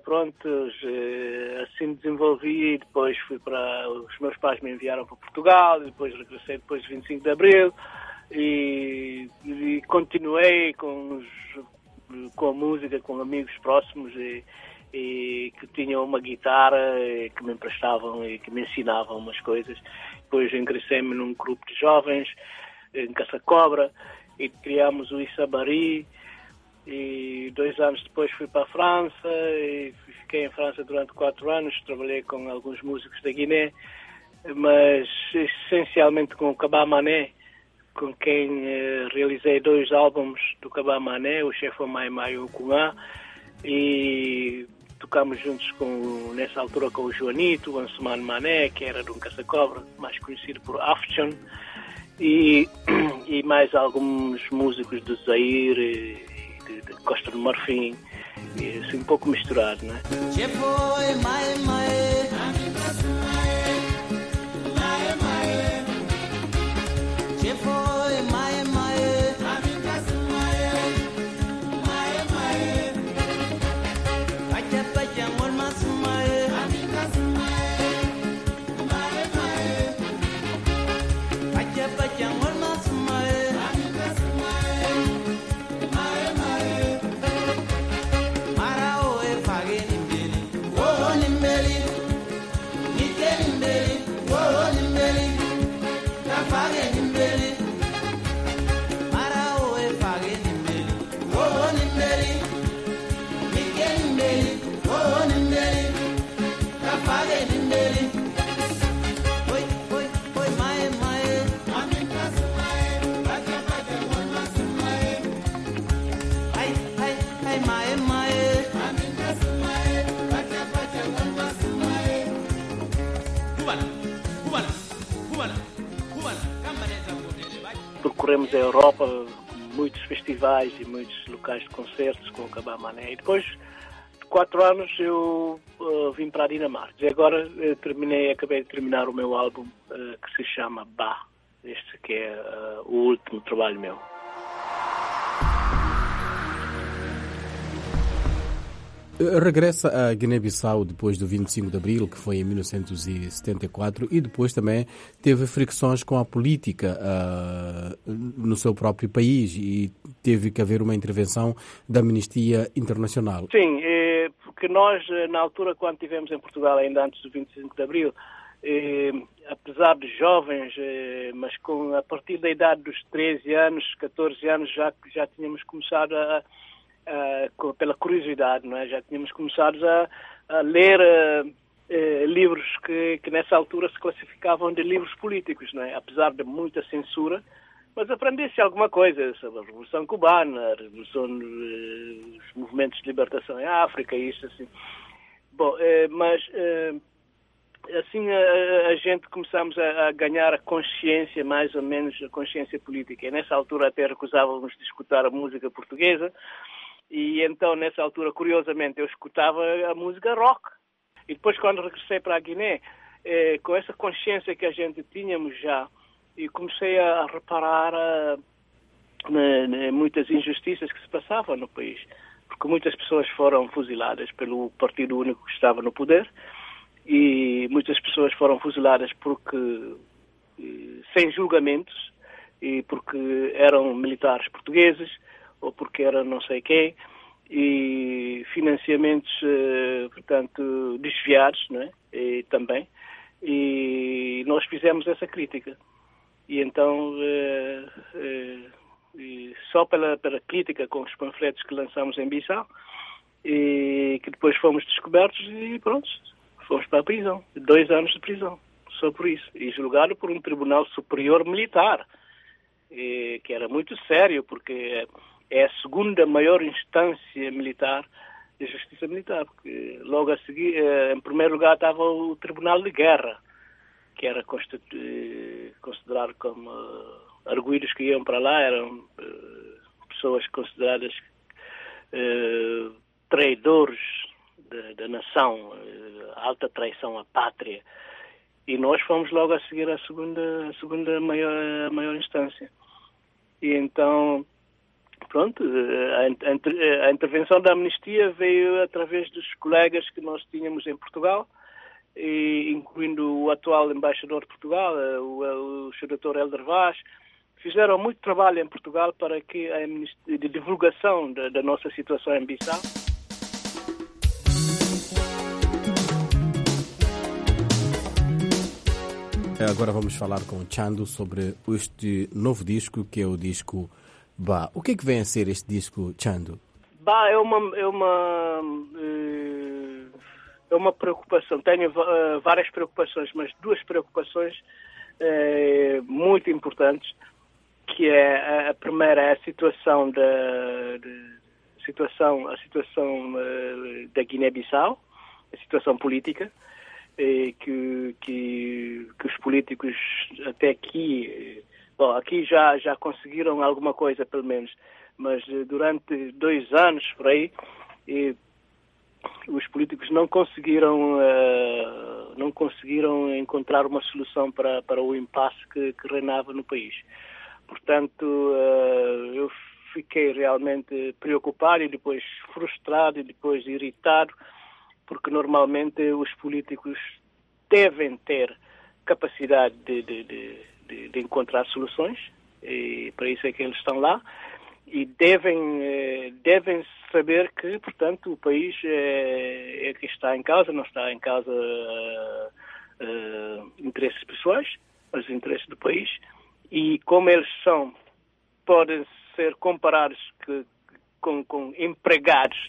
assim desenvolvi, e depois fui para... Os meus pais me enviaram para Portugal, e depois regressei depois de 25 de Abril, e continuei com a música, com amigos próximos, e que tinham uma guitarra que me emprestavam e que me ensinavam umas coisas. Depois ingressei-me num grupo de jovens em Caça-Cobra e criámos o Isabari, e 2 anos depois fui para a França e fiquei em França durante 4 anos, trabalhei com alguns músicos da Guiné, mas essencialmente com o Kaba Mané, com quem realizei 2 álbuns do Kaba Mané, o Chefo Mai Mai e o Cunha, e tocámos juntos nessa altura com o Joanito, o Ansuman Mané, que era de um Caça-Cobra, mais conhecido por Afchon, e mais alguns músicos do Zaire, de Costa do Marfim, e assim um pouco misturado, né? Percorremos a Europa, muitos festivais e muitos locais de concertos com o Kaba Mané. E depois de 4 anos eu vim para a Dinamarca. E agora acabei de terminar o meu álbum que se chama Ba. Este que é o último trabalho meu. Regressa a Guiné-Bissau depois do 25 de Abril, que foi em 1974, e depois também teve fricções com a política no seu próprio país e teve que haver uma intervenção da Amnistia Internacional. Sim, porque nós, na altura, quando estivemos em Portugal, ainda antes do 25 de Abril, apesar de jovens, mas a partir da idade dos 13 anos, 14 anos, já tínhamos começado pela curiosidade, não é? Já tínhamos começado a ler livros que nessa altura se classificavam de livros políticos, não é? Apesar de muita censura, mas aprendesse alguma coisa sobre a Revolução Cubana, a Revolução, os movimentos de libertação em África, isso assim. Bom, mas assim a gente começamos a ganhar a consciência, mais ou menos a consciência política. E nessa altura até recusávamos de escutar a música portuguesa. E então, nessa altura, curiosamente, eu escutava a música rock. E depois, quando regressei para a Guiné, com essa consciência que a gente tínhamos já, e comecei a reparar muitas injustiças que se passavam no país. Porque muitas pessoas foram fuziladas pelo Partido Único que estava no poder, e muitas pessoas foram fuziladas sem julgamentos, e porque eram militares portugueses, ou porque era não sei quem, e financiamentos, portanto, desviados, não é? E também. E nós fizemos essa crítica. E então, só pela crítica com os panfletos que lançamos em Bissau, e que depois fomos descobertos e pronto, fomos para a prisão. 2 anos de prisão, só por isso. E julgado por um Tribunal Superior Militar, que era muito sério, porque é a segunda maior instância militar de justiça militar, porque logo a seguir, em primeiro lugar, estava o Tribunal de Guerra, que era considerado como arguidos que iam para lá, eram pessoas consideradas traidores da nação, alta traição à pátria, e nós fomos logo a seguir a segunda maior instância. E então, pronto, a intervenção da Amnistia veio através dos colegas que nós tínhamos em Portugal, e incluindo o atual embaixador de Portugal, o Dr. Helder Vaz. Fizeram muito trabalho em Portugal para que a divulgação da nossa situação em Bissau. Agora vamos falar com o Chando sobre este novo disco, que é o disco Ba. O que é que vem a ser este disco, Chando? Ba é uma preocupação. Tenho várias preocupações, mas duas preocupações muito importantes, que é a primeira é a situação da Guiné-Bissau, a situação política, que os políticos até aqui, aqui já conseguiram alguma coisa pelo menos, mas durante 2 anos por aí os políticos não conseguiram encontrar uma solução para o impasse que reinava no país. Portanto, eu fiquei realmente preocupado e depois frustrado e depois irritado, porque normalmente os políticos devem ter capacidade de encontrar soluções, e para isso é que eles estão lá, e devem saber que, portanto, o país é que está em causa, não está em causa interesses pessoais, mas os interesses do país, e como eles podem ser comparados com empregados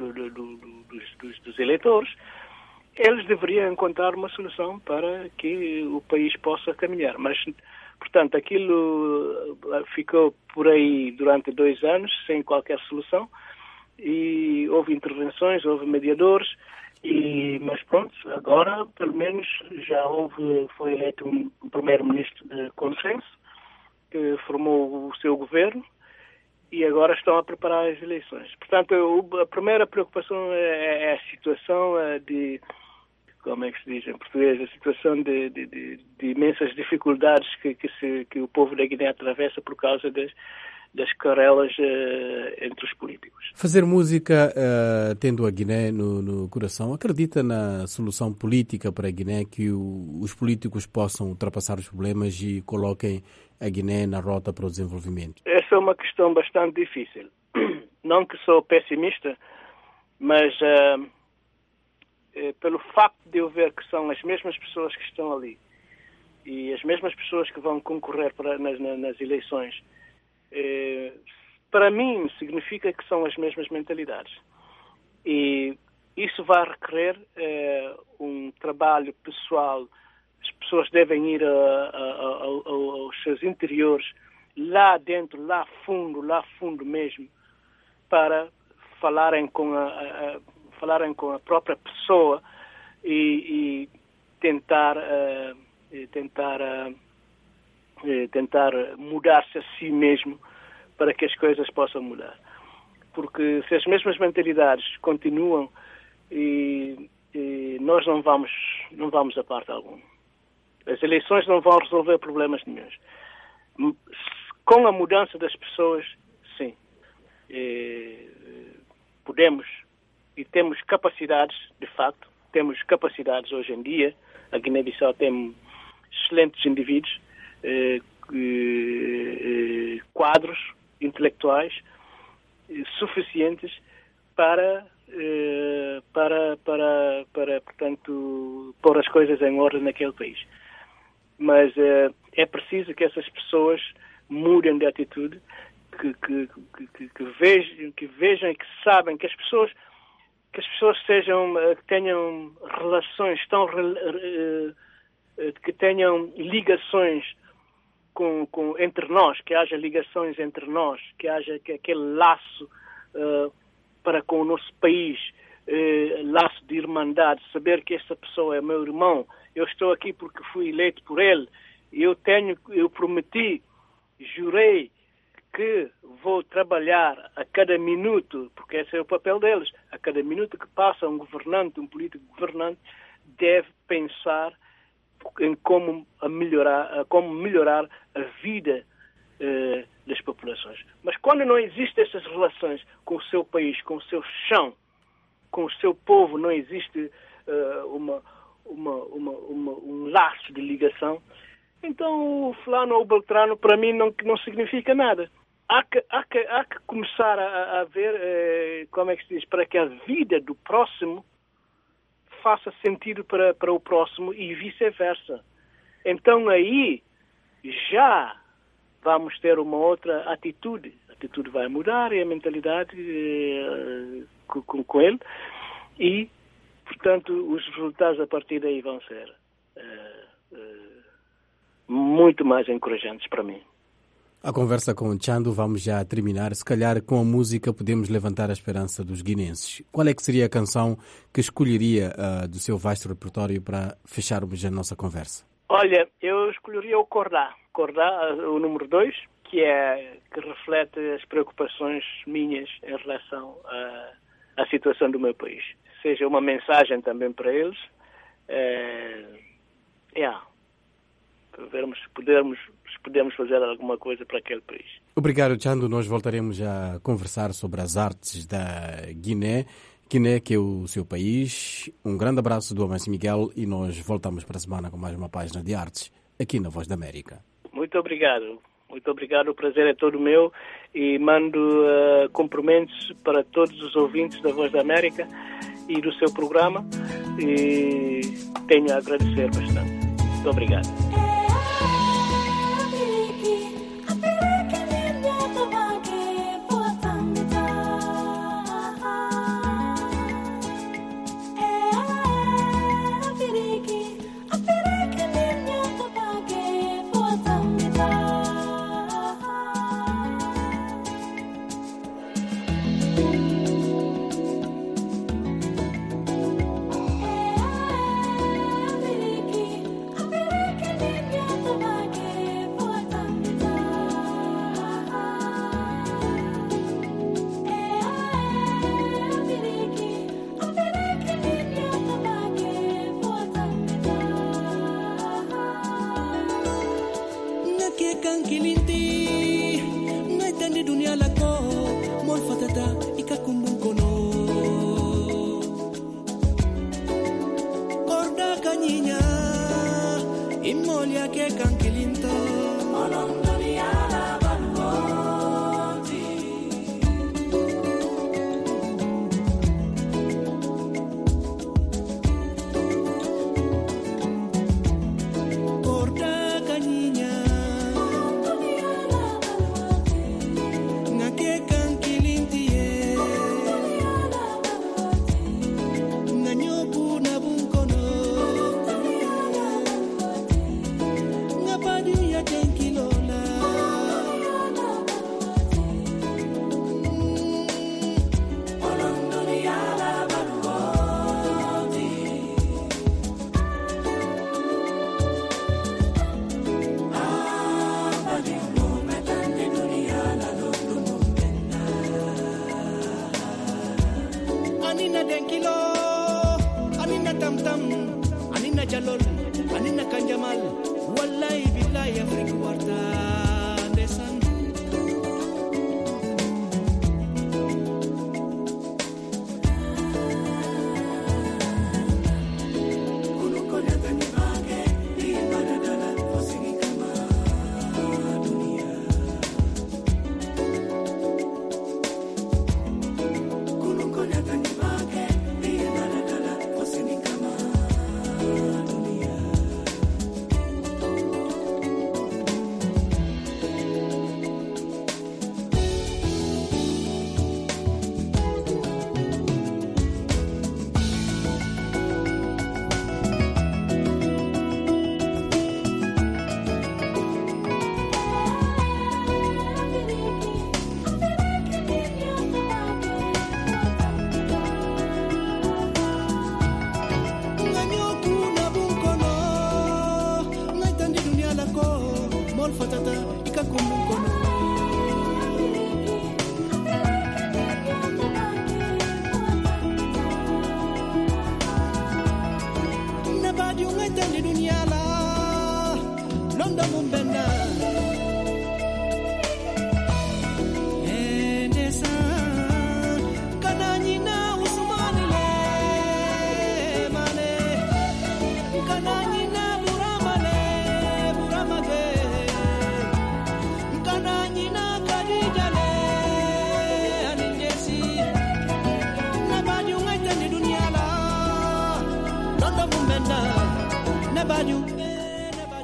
dos eleitores, eles deveriam encontrar uma solução para que o país possa caminhar. Mas, portanto, aquilo ficou por aí durante 2 anos, sem qualquer solução, e houve intervenções, houve mediadores, mas pronto, agora, pelo menos, foi eleito um primeiro-ministro de consenso, que formou o seu governo, e agora estão a preparar as eleições. Portanto, a primeira preocupação é a situação como é que se diz em português, a situação de imensas dificuldades que o povo da Guiné atravessa por causa das querelas entre os políticos. Fazer música tendo a Guiné no coração, acredita na solução política para a Guiné, que os políticos possam ultrapassar os problemas e coloquem a Guiné na rota para o desenvolvimento? Essa é uma questão bastante difícil. Não que sou pessimista, mas pelo facto de eu ver que são as mesmas pessoas que estão ali e as mesmas pessoas que vão concorrer nas eleições, para mim significa que são as mesmas mentalidades. E isso vai requerer um trabalho pessoal. As pessoas devem ir aos seus interiores, lá dentro, lá fundo mesmo, para falarem com a própria pessoa e tentar mudar-se a si mesmo para que as coisas possam mudar. Porque se as mesmas mentalidades continuam, nós não vamos a parte alguma. As eleições não vão resolver problemas nenhuns. Com a mudança das pessoas, sim. Podemos e temos capacidades, de facto, temos capacidades hoje em dia. A Guiné-Bissau tem excelentes indivíduos, quadros intelectuais suficientes para portanto, pôr as coisas em ordem naquele país. Mas é preciso que essas pessoas mudem de atitude, que vejam e que sabem que as pessoas tenham relações, que tenham ligações entre nós, que haja ligações entre nós, que haja aquele laço para com o nosso país, laço de irmandade, saber que essa pessoa é meu irmão, eu estou aqui porque fui eleito por ele, eu prometi, jurei que vou trabalhar a cada minuto, porque esse é o papel deles, a cada minuto que passa um político governante, deve pensar em como melhorar a vida das populações. Mas quando não existem essas relações com o seu país, com o seu chão, com o seu povo, não existe um laço de ligação, então o fulano ou o beltrano para mim não significa nada. Há que começar a ver, como é que se diz, para que a vida do próximo faça sentido para o próximo e vice-versa. então aí já vamos ter uma outra atitude. A atitude vai mudar e a mentalidade com ele. E, portanto, os resultados a partir daí vão ser muito mais encorajantes para mim. A conversa com o Chando vamos já terminar. Se calhar com a música podemos levantar a esperança dos guinenses. Qual é que seria a canção que escolheria do seu vasto repertório para fecharmos a nossa conversa? Olha, eu escolheria o Cordá, o número 2, que reflete as preocupações minhas em relação à situação do meu país. Seja uma mensagem também para eles, vermos se podemos fazer alguma coisa para aquele país. Obrigado, Chando. Nós voltaremos a conversar sobre as artes da Guiné, que é o seu país. Um grande abraço do Amancio Miguel e nós voltamos para a semana com mais uma página de artes aqui na Voz da América. Muito obrigado. Muito obrigado. O prazer é todo meu e mando cumprimentos para todos os ouvintes da Voz da América e do seu programa e tenho a agradecer bastante. Muito obrigado.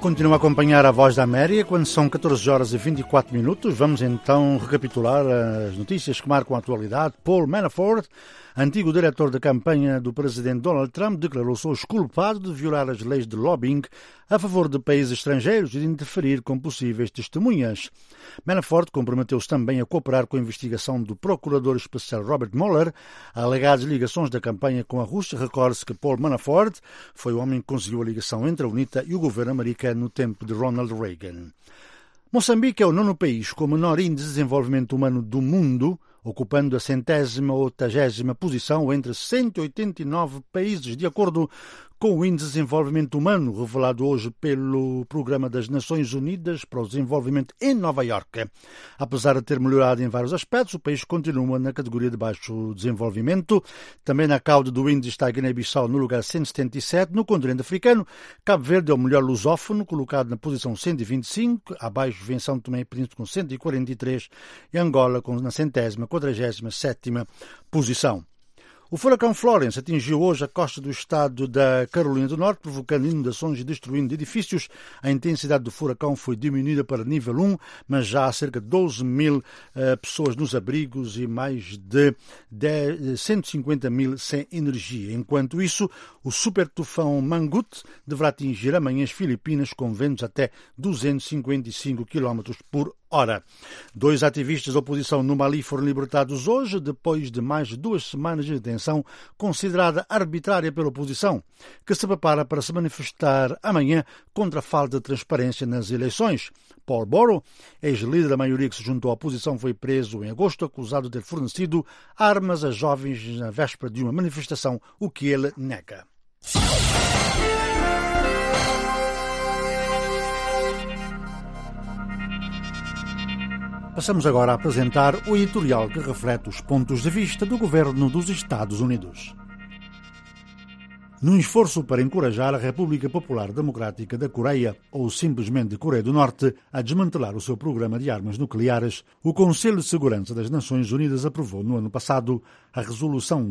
Continua a acompanhar a Voz da América quando são 14 horas e 24 minutos. Vamos então recapitular as notícias que marcam a atualidade. Paul Manafort, antigo diretor da campanha do presidente Donald Trump, declarou-se hoje culpado de violar as leis de lobbying a favor de países estrangeiros e de interferir com possíveis testemunhas. Manafort comprometeu-se também a cooperar com a investigação do procurador especial Robert Mueller a alegadas ligações da campanha com a Rússia. Recorde-se que Paul Manafort foi o homem que conseguiu a ligação entre a UNITA e o governo americano no tempo de Ronald Reagan. Moçambique é o 9º país com o menor índice de desenvolvimento humano do mundo, ocupando a 180ª ou 80ª posição entre 189 países, de acordo com o Índice de Desenvolvimento Humano, revelado hoje pelo Programa das Nações Unidas para o Desenvolvimento em Nova Iorque. Apesar de ter melhorado em vários aspectos, o país continua na categoria de baixo desenvolvimento. Também na cauda do índice está a Guiné-Bissau no lugar 177. No continente africano, Cabo Verde é o melhor lusófono, colocado na posição 125. Abaixo vem São Tomé e Príncipe com 143 e Angola na 147ª posição. O furacão Florence atingiu hoje a costa do estado da Carolina do Norte, provocando inundações e destruindo edifícios. A intensidade do furacão foi diminuída para nível 1, mas já há cerca de 12 mil pessoas nos abrigos e mais de 150 mil sem energia. Enquanto isso, o super tufão Mangut deverá atingir amanhã as Filipinas com ventos até 255 km por hora. 2 ativistas da oposição no Mali foram libertados hoje, depois de mais de 2 semanas de detenção considerada arbitrária pela oposição, que se prepara para se manifestar amanhã contra a falta de transparência nas eleições. Paul Boro, ex-líder da maioria que se juntou à oposição, foi preso em agosto, acusado de ter fornecido armas a jovens na véspera de uma manifestação, o que ele nega. Passamos agora a apresentar o editorial que reflete os pontos de vista do governo dos Estados Unidos. Num esforço para encorajar a República Popular Democrática da Coreia, ou simplesmente Coreia do Norte, a desmantelar o seu programa de armas nucleares, o Conselho de Segurança das Nações Unidas aprovou no ano passado a Resolução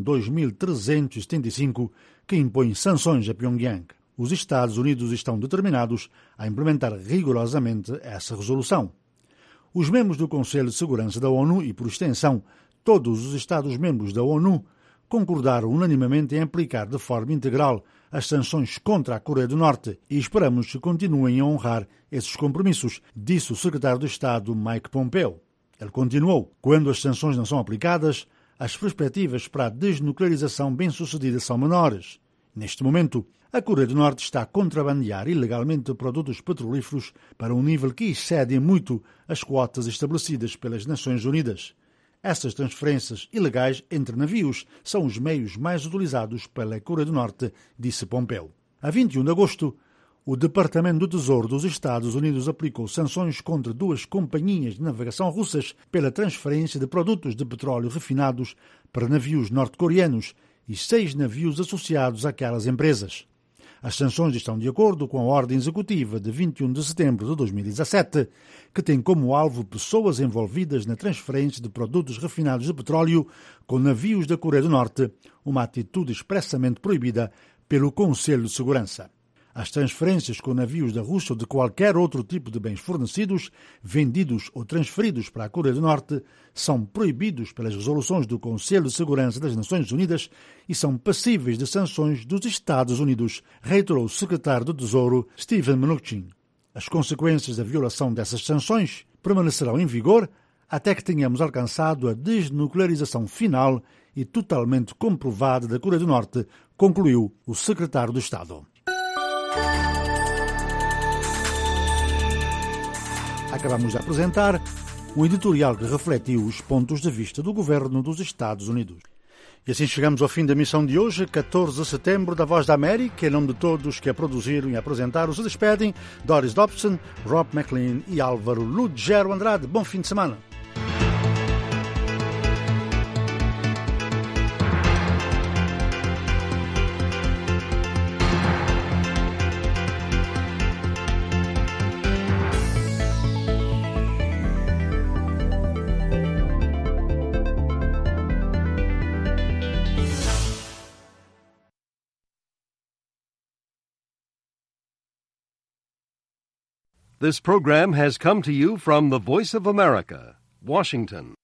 2375, que impõe sanções a Pyongyang. Os Estados Unidos estão determinados a implementar rigorosamente essa resolução. Os membros do Conselho de Segurança da ONU e, por extensão, todos os Estados-membros da ONU concordaram unanimemente em aplicar de forma integral as sanções contra a Coreia do Norte e esperamos que continuem a honrar esses compromissos, disse o secretário de Estado Mike Pompeo. Ele continuou: quando as sanções não são aplicadas, as perspectivas para a desnuclearização bem-sucedida são menores. Neste momento, a Coreia do Norte está a contrabandear ilegalmente produtos petrolíferos para um nível que excede muito as quotas estabelecidas pelas Nações Unidas. Essas transferências ilegais entre navios são os meios mais utilizados pela Coreia do Norte, disse Pompeo. A 21 de agosto, o Departamento do Tesouro dos Estados Unidos aplicou sanções contra 2 companhias de navegação russas pela transferência de produtos de petróleo refinados para navios norte-coreanos e 6 navios associados àquelas empresas. As sanções estão de acordo com a Ordem Executiva de 21 de setembro de 2017, que tem como alvo pessoas envolvidas na transferência de produtos refinados de petróleo com navios da Coreia do Norte, uma atitude expressamente proibida pelo Conselho de Segurança. As transferências com navios da Rússia ou de qualquer outro tipo de bens fornecidos, vendidos ou transferidos para a Coreia do Norte são proibidos pelas resoluções do Conselho de Segurança das Nações Unidas e são passíveis de sanções dos Estados Unidos, reiterou o secretário do Tesouro Steven Mnuchin. As consequências da violação dessas sanções permanecerão em vigor até que tenhamos alcançado a desnuclearização final e totalmente comprovada da Coreia do Norte, concluiu o secretário do Estado. Acabamos de apresentar um editorial que refletiu os pontos de vista do governo dos Estados Unidos. E assim chegamos ao fim da emissão de hoje, 14 de setembro, da Voz da América. Em nome de todos que a produziram e apresentaram, se despedem Doris Dobson, Rob McLean e Álvaro Lugero Andrade. Bom fim de semana. This program has come to you from the Voice of America, Washington.